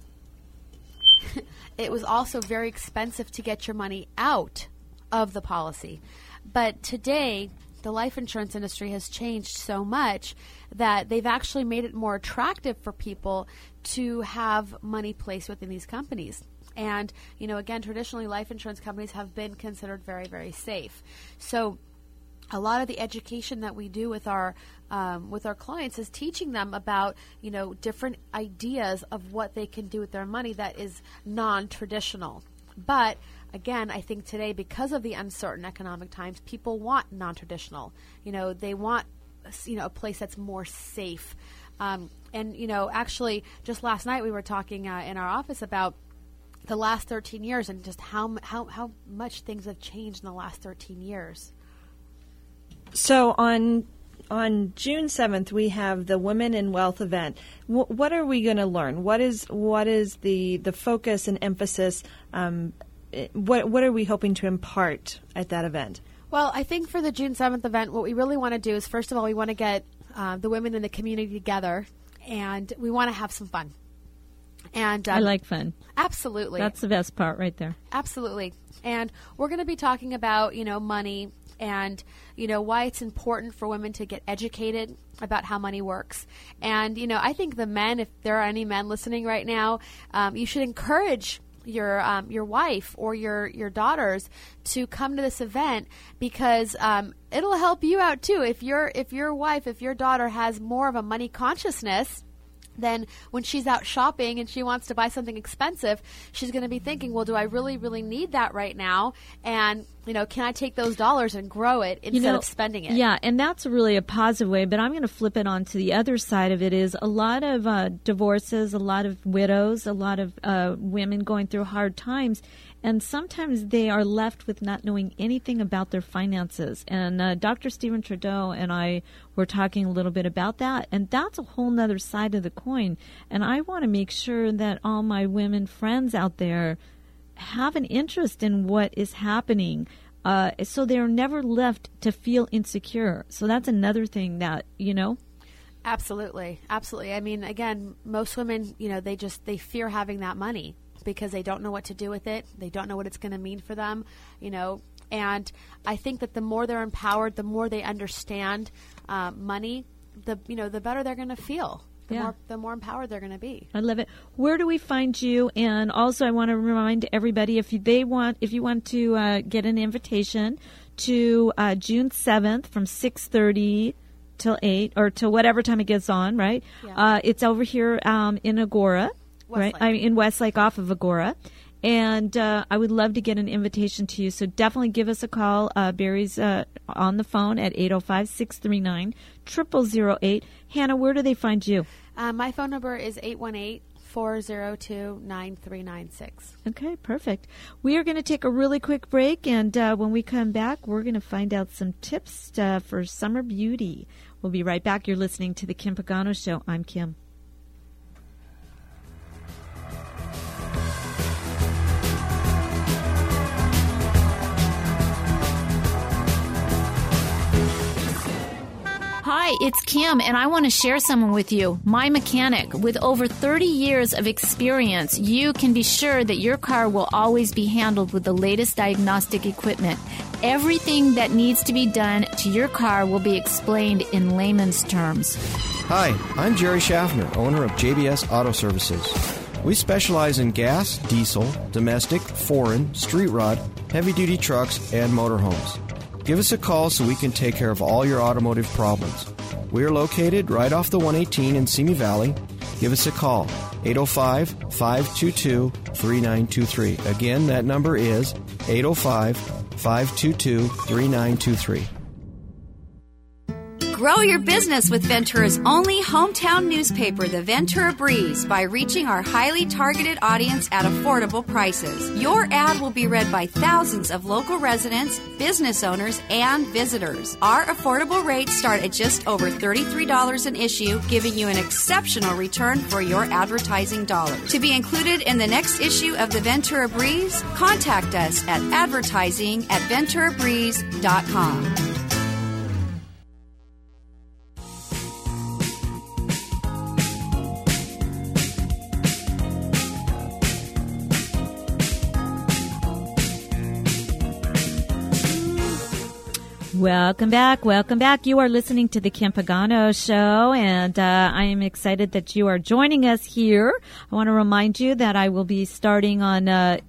very expensive to get your money out of the policy. But today, the life insurance industry has changed so much that they've actually made it more attractive for people to have money placed within these companies. And, again, traditionally life insurance companies have been considered very, very safe. So a lot of the education that we do with our clients is teaching them about, different ideas of what they can do with their money that is non-traditional. But again, I think today, because of the uncertain economic times, people want non-traditional. They want, a place that's more safe. Actually, just last night we were talking in our office about the last 13 years and just how much things have changed in the last 13 years. So on June 7th, we have the Women in Wealth event. What are we going to learn? What is the focus and emphasis? What are we hoping to impart at that event? Well, I think for the June 7th event, what we really want to do is, first of all, we want to get the women in the community together, and we want to have some fun. And I like fun. Absolutely. That's the best part right there. Absolutely. And we're going to be talking about, money and, why it's important for women to get educated about how money works. And, I think the men, if there are any men listening right now, you should encourage your wife or your daughters to come to this event, because it'll help you out too. If your daughter has more of a money consciousness, then when she's out shopping and she wants to buy something expensive, she's going to be thinking, well, do I really, really need that right now? And can I take those dollars and grow it instead of spending it? Yeah, and that's really a positive way, but I'm going to flip it on to the other side of it is a lot of divorces, a lot of widows, a lot of women going through hard times, and sometimes they are left with not knowing anything about their finances. And Dr. Stephen Trudeau and I were talking a little bit about that, and that's a whole nother side of the coin. And I want to make sure that all my women friends out there have an interest in what is happening, so they're never left to feel insecure. So that's another thing that, Absolutely. I mean, again, most women, they fear having that money because they don't know what to do with it. They don't know what it's going to mean for them, and I think that the more they're empowered, the more they understand money, the better they're going to feel. The more empowered they're going to be. I love it. Where do we find you? And also, I want to remind everybody if you want to get an invitation to June 7th from 6:30 till 8 or till whatever time it gets on, right? Yeah. It's over here in Agora, right? In Westlake, off of Agora. And I would love to get an invitation to you. So definitely give us a call. Barry's on the phone at 805-639-0008. Hannah, where do they find you? My phone number is 818-402-9396. Okay, perfect. We are going to take a really quick break, and when we come back, we're going to find out some tips for summer beauty. We'll be right back. You're listening to The Kim Pagano Show. I'm Kim. Hi, it's Kim, and I want to share someone with you. My mechanic. With over 30 years of experience, you can be sure that your car will always be handled with the latest diagnostic equipment. Everything that needs to be done to your car will be explained in layman's terms. Hi, I'm Jerry Schaffner, owner of JBS Auto Services. We specialize in gas, diesel, domestic, foreign, street rod, heavy-duty trucks, and motorhomes. Give us a call so we can take care of all your automotive problems. We are located right off the 118 in Simi Valley. Give us a call, 805-522-3923. Again, that number is 805-522-3923. Grow your business with Ventura's only hometown newspaper, the Ventura Breeze, by reaching our highly targeted audience at affordable prices. Your ad will be read by thousands of local residents, business owners, and visitors. Our affordable rates start at just over $33 an issue, giving you an exceptional return for your advertising dollars. To be included in the next issue of the Ventura Breeze, contact us at advertising@venturabreeze.com. Welcome back. You are listening to the Kim Pagano Show, and I am excited that you are joining us here. I want to remind you that I will be starting on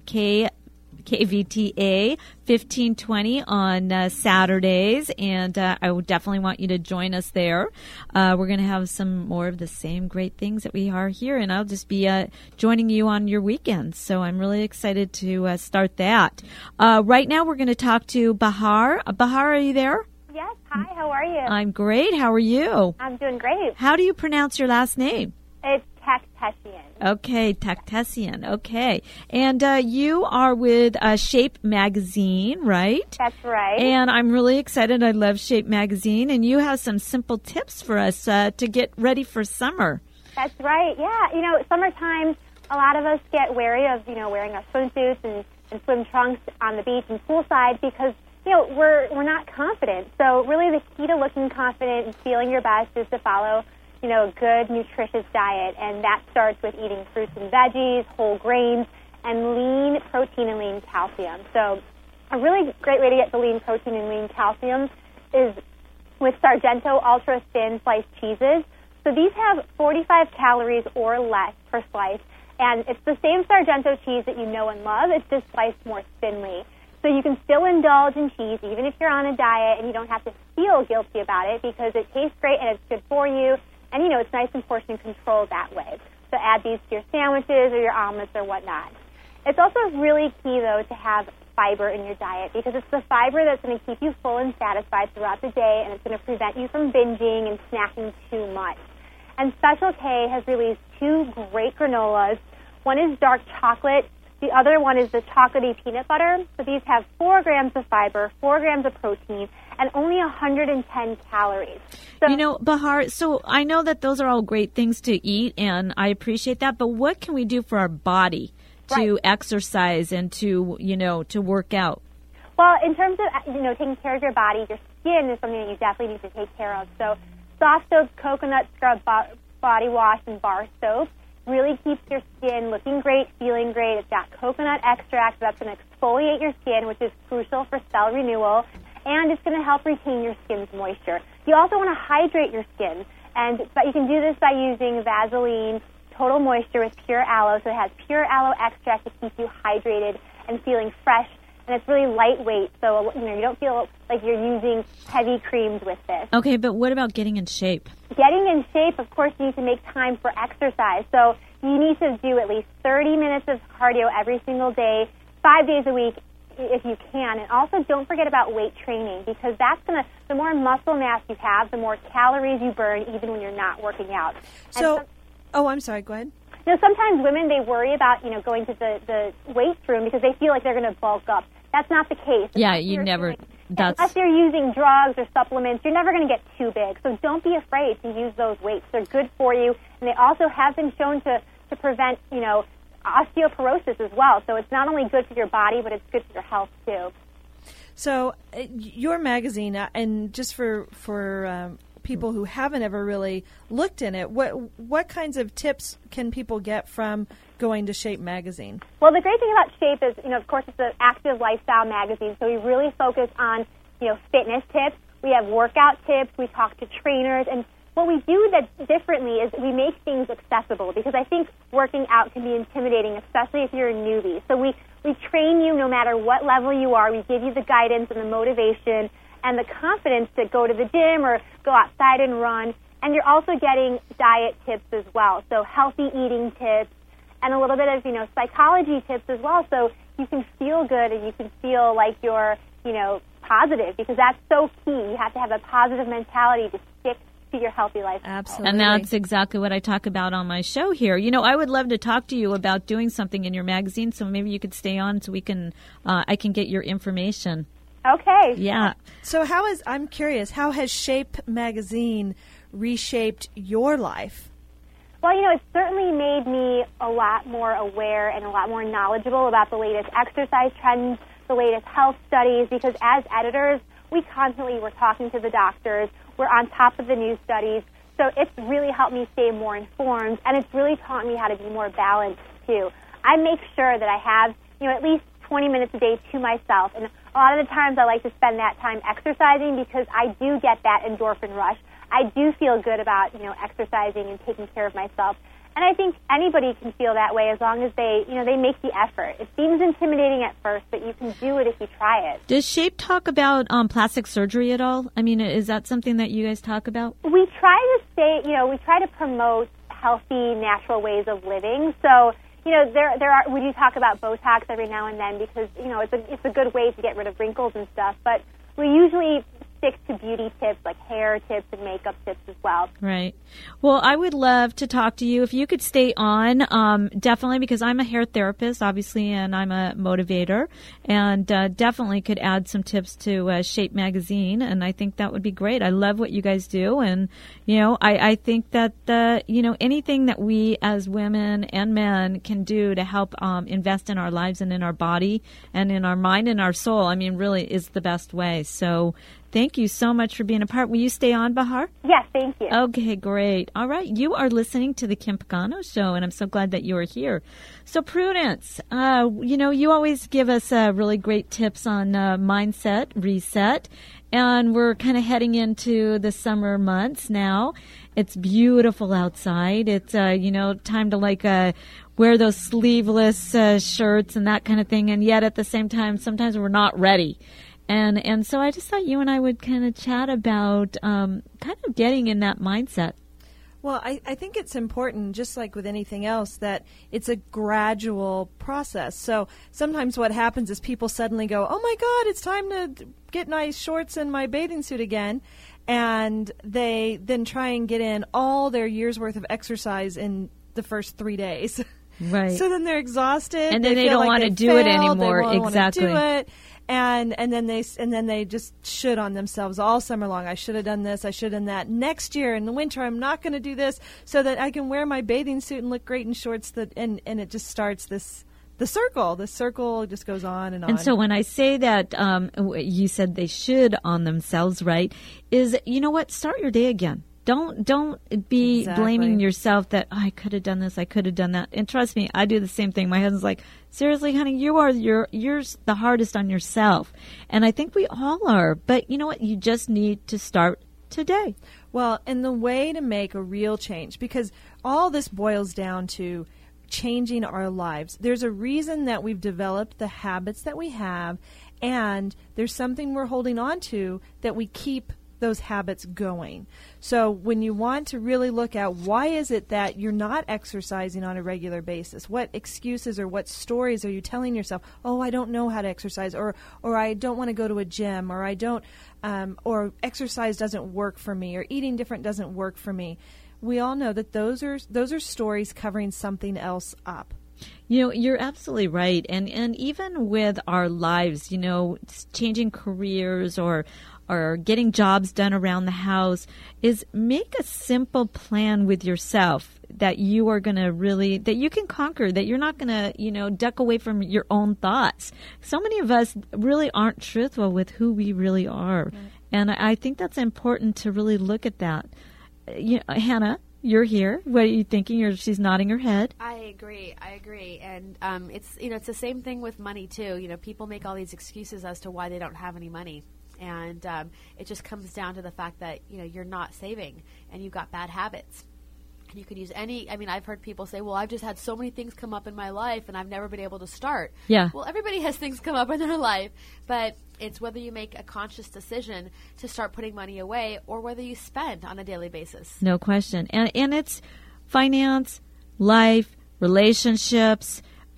KVTA 1520 on Saturdays, and I would definitely want you to join us there. We're going to have some more of the same great things that we are here, and I'll just be joining you on your weekends. So I'm really excited to start that. Right now, we're going to talk to Bahar. Bahar, are you there? Yes. Hi, how are you? I'm great. How are you? I'm doing great. How do you pronounce your last name? It's Tactessian. Okay, Tactessian. Okay. And you are with Shape Magazine, right? That's right. And I'm really excited. I love Shape Magazine. And you have some simple tips for us to get ready for summer. That's right. Yeah. Summertime, a lot of us get wary of, wearing our swimsuits and swim trunks on the beach and poolside because, we're not confident. So really the key to looking confident and feeling your best is to follow a good, nutritious diet, and that starts with eating fruits and veggies, whole grains, and lean protein and lean calcium. So a really great way to get the lean protein and lean calcium is with Sargento Ultra Thin Sliced Cheeses. So these have 45 calories or less per slice, and it's the same Sargento cheese that you know and love. It's just sliced more thinly. So you can still indulge in cheese even if you're on a diet, and you don't have to feel guilty about it because it tastes great and it's good for you. And, it's nice and portion controlled that way. So add these to your sandwiches or your omelets or whatnot. It's also really key, though, to have fiber in your diet, because it's the fiber that's going to keep you full and satisfied throughout the day, and it's going to prevent you from binging and snacking too much. And Special K has released 2 great granolas. One is dark chocolate. The other one is the chocolatey peanut butter. So these have 4 grams of fiber, 4 grams of protein, and only 110 calories. So, Bahar, so I know that those are all great things to eat, and I appreciate that, but what can we do for our body to exercise and to, to work out? Well, in terms of, taking care of your body, your skin is something that you definitely need to take care of. So Soft Soap's Coconut Scrub Body Wash and Bar Soap really keeps your skin looking great, feeling great. It's got coconut extract that's going to exfoliate your skin, which is crucial for cell renewal, and it's going to help retain your skin's moisture. You also want to hydrate your skin, but you can do this by using Vaseline Total Moisture with pure aloe. So it has pure aloe extract to keep you hydrated and feeling fresh, and it's really lightweight, so you don't feel like you're using heavy creams with this. Okay, but what about getting in shape? Getting in shape, of course, you need to make time for exercise. So you need to do at least 30 minutes of cardio every single day, 5 days a week if you can. And also don't forget about weight training, because the more muscle mass you have, the more calories you burn even when you're not working out. I'm sorry, go ahead. Sometimes women, they worry about, going to the weight room because they feel like they're going to bulk up. That's not the case. Yeah, you never... Unless you're using drugs or supplements, you're never going to get too big. So don't be afraid to use those weights. They're good for you, and they also have been shown to prevent, osteoporosis as well. So it's not only good for your body, but it's good for your health, too. So your magazine, and just for people who haven't ever really looked in it, what kinds of tips can people get from going to Shape magazine? Well, the great thing about Shape is, of course, it's an active lifestyle magazine, so we really focus on, fitness tips. We have workout tips. We talk to trainers, and what we do that's differently is we make things accessible, because I think working out can be intimidating, especially if you're a newbie. So we train you no matter what level you are. We give you the guidance and the motivation and the confidence to go to the gym or go outside and run. And you're also getting diet tips as well, so healthy eating tips and a little bit of, psychology tips as well, so you can feel good and you can feel like you're, positive, because that's so key. You have to have a positive mentality to stick to your healthy life. Absolutely. And that's exactly what I talk about on my show here. I would love to talk to you about doing something in your magazine, so maybe you could stay on so we can, I can get your information. Okay. Yeah. So I'm curious, how has Shape magazine reshaped your life? Well, it's certainly made me a lot more aware and a lot more knowledgeable about the latest exercise trends, the latest health studies, because as editors, we constantly were talking to the doctors. We're on top of the new studies. So it's really helped me stay more informed, and it's really taught me how to be more balanced, too. I make sure that I have, at least 20 minutes a day to myself. And a lot of the times I like to spend that time exercising, because I do get that endorphin rush. I do feel good about, exercising and taking care of myself. And I think anybody can feel that way as long as they, they make the effort. It seems intimidating at first, but you can do it if you try it. Does Shape talk about plastic surgery at all? I mean, is that something that you guys talk about? We try to we try to promote healthy, natural ways of living. So, we do talk about Botox every now and then, because, it's a good way to get rid of wrinkles and stuff. But we usually stick to beauty tips like hair tips and makeup tips as well. Right. Well, I would love to talk to you if you could stay on, definitely, because I'm a hair therapist, obviously, and I'm a motivator, and definitely could add some tips to Shape magazine, and I think that would be great. I love what you guys do, and, I think that, anything that we as women and men can do to help invest in our lives and in our body and in our mind and our soul, really is the best way. So thank you so much for being a part. Will you stay on, Bahar? Yes, thank you. Okay, great. All right. You are listening to the Kim Pagano Show, and I'm so glad that you are here. So, Prudence, you always give us really great tips on mindset, reset, and we're kind of heading into the summer months now. It's beautiful outside. It's, time to wear those sleeveless shirts and that kind of thing, and yet at the same time, sometimes we're not ready. And so I just thought you and I would kind of chat about kind of getting in that mindset. Well, I think it's important, just like with anything else, that it's a gradual process. So sometimes what happens is people suddenly go, oh, my God, it's time to get my shorts and my bathing suit again. And they then try and get in all their year's worth of exercise in the first 3 days. Right. So then they're exhausted. And then they don't want to do it anymore. They Exactly. want to do it. And then they just should on themselves all summer long. I should have done this. I should have done that. Next year in the winter, I'm not going to do this so that I can wear my bathing suit and look great in shorts. And it just starts the circle. The circle just goes on and on. And so when I say that, you said they should on themselves, right? Is, you know what? Start your day again. Don't be blaming yourself that, oh, I could have done this, I could have done that. And trust me, I do the same thing. My husband's like, seriously, honey, you're the hardest on yourself. And I think we all are. But you know what? You just need to start today. Well, and the way to make a real change, because all this boils down to changing our lives. There's a reason that we've developed the habits that we have, and there's something we're holding on to that we keep those habits going. So when you want to really look at why is it that you're not exercising on a regular basis, what excuses or what stories are you telling yourself? Oh, I don't know how to exercise, or I don't want to go to a gym, or I don't, or exercise doesn't work for me, or eating different doesn't work for me. We all know that those are stories covering something else up. You know, you're absolutely right. And even with our lives, you know, changing careers or getting jobs done around the house, is make a simple plan with yourself that you are going to really, that you can conquer, that you're not going to, you know, duck away from your own thoughts. So many of us really aren't truthful with who we really are. Right. And I think that's important to really look at that. You know, Hannah, you're here. What are you thinking? She's nodding her head. I agree. And it's the same thing with money too. You know, people make all these excuses as to why they don't have any money. And it just comes down to the fact that, you know, you're not saving and you've got bad habits. And you could use I've heard people say, well, I've just had so many things come up in my life and I've never been able to start. Yeah. Well, everybody has things come up in their life, but it's whether you make a conscious decision to start putting money away or whether you spend on a daily basis. No question. And it's finance, life, relationships,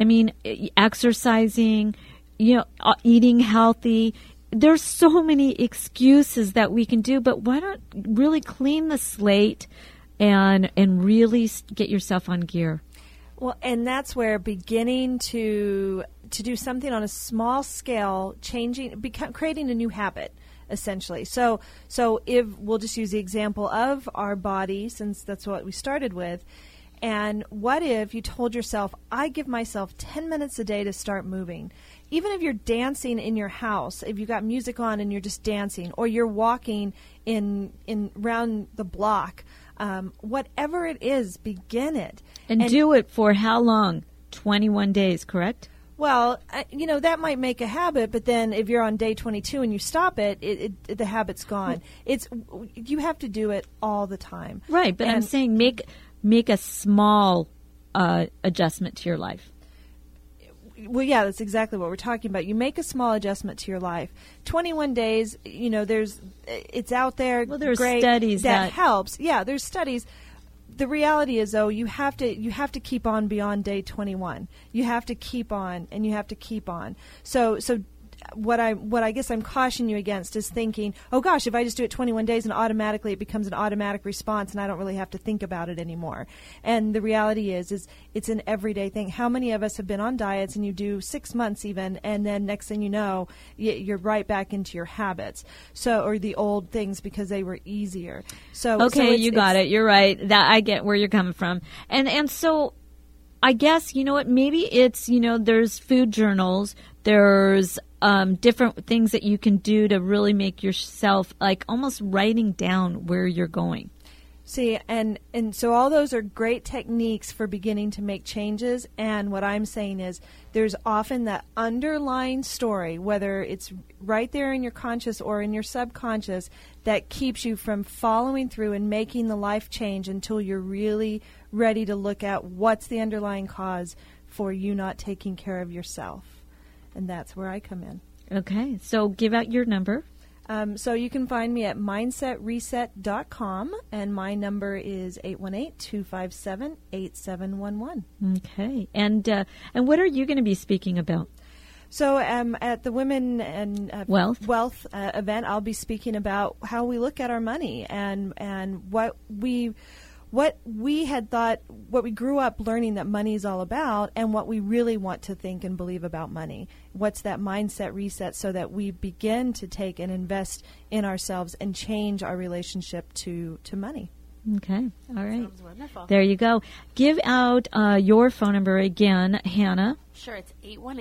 exercising, you know, eating healthy. There's so many excuses that we can do, but why not really clean the slate and really get yourself on gear? Well, and that's where beginning to do something on a small scale, creating a new habit, essentially. So if we'll just use the example of our body, since that's what we started with. And what if you told yourself, I give myself 10 minutes a day to start moving? Even if you're dancing in your house, if you got music on and you're just dancing, or you're walking in around the block, whatever it is, begin it. And do it for how long? 21 days, correct? Well, you know, that might make a habit, but then if you're on day 22 and you stop it, the habit's gone. You have to do it all the time. Right, but I'm saying make a small adjustment to your life. Well, yeah, that's exactly what we're talking about. You make a small adjustment to your life. 21 days, you know, it's out there. Well, there's great, studies that helps. Yeah, there's studies. The reality is, though, you have to keep on beyond day 21. You have to keep on, and you have to keep on. So what I guess I'm cautioning you against is thinking, oh gosh, if I just do it 21 days and automatically it becomes an automatic response and I don't really have to think about it anymore. And the reality is it's an everyday thing. How many of us have been on diets and you do 6 months even, and then next thing you know, you're right back into your habits. Or the old things because they were easier. Okay, you got it. You're right. That I get where you're coming from. And so I guess, you know what, maybe it's, you know, there's food journals, there's different things that you can do to really make yourself, like, almost writing down where you're going. See, and so all those are great techniques for beginning to make changes. And what I'm saying is there's often that underlying story, whether it's right there in your conscious or in your subconscious, that keeps you from following through and making the life change until you're really ready to look at what's the underlying cause for you not taking care of yourself. And that's where I come in. Okay, so give out your number. So you can find me at mindsetreset.com, and my number is 818-257-8711. Okay. And what are you going to be speaking about? So at the Women and Wealth event, I'll be speaking about how we look at our money and what we had thought, what we grew up learning that money is all about, and what we really want to think and believe about money. What's that mindset reset so that we begin to take and invest in ourselves and change our relationship to money. Okay. All right. Sounds wonderful. There you go. Give out your phone number again, Hannah. Sure. It's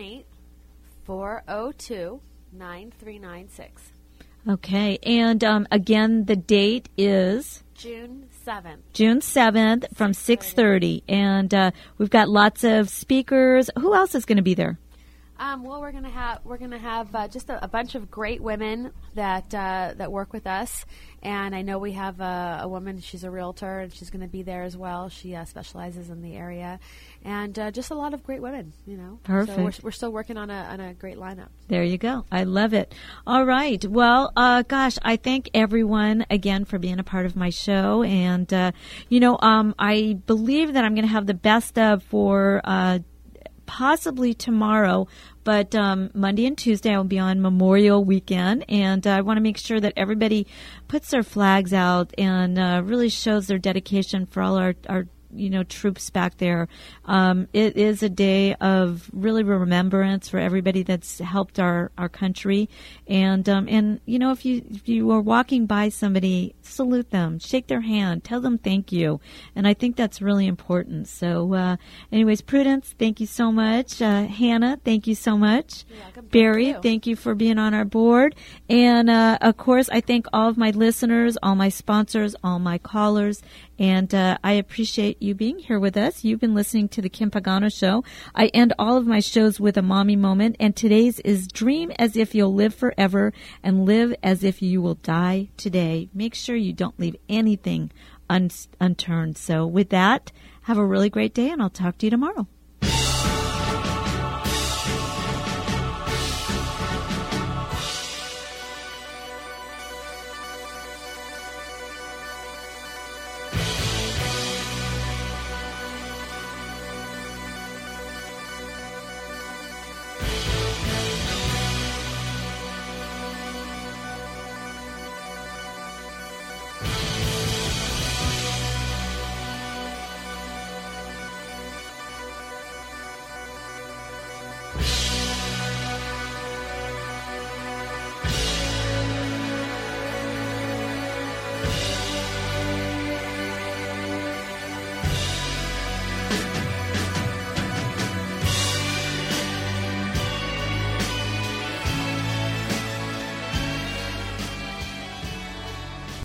818-402-9396. Okay. And again, the date is June 7th. June 7th from 6:30. And we've got lots of speakers. Who else is going to be there? Well, we're gonna have just a bunch of great women that work with us, and I know we have a woman. She's a realtor, and she's going to be there as well. She specializes in the area, and just a lot of great women. Perfect. So we're still working on a great lineup. There you go. I love it. All right. Well, gosh, I thank everyone again for being a part of my show, and I believe that I'm going to have the best of for possibly tomorrow, but Monday and Tuesday I will be on Memorial Weekend, and I want to make sure that everybody puts their flags out and really shows their dedication for all our troops back there. It is a day of really remembrance for everybody that's helped our country, and if you are walking by somebody, salute them, shake their hand, tell them thank you, and I think that's really important. So anyways, Prudence, thank you so much. Hannah, thank you so much. You're welcome. Barry, thank you for being on our board, and of course I thank all of my listeners, all my sponsors, all my callers, and I appreciate you being here with us. You've been listening to the Kim Pagano Show. I end all of my shows with a mommy moment, and today's is dream as if you'll live forever and live as if you will die today. Make sure you don't leave anything unturned. So with that, have a really great day, and I'll talk to you tomorrow.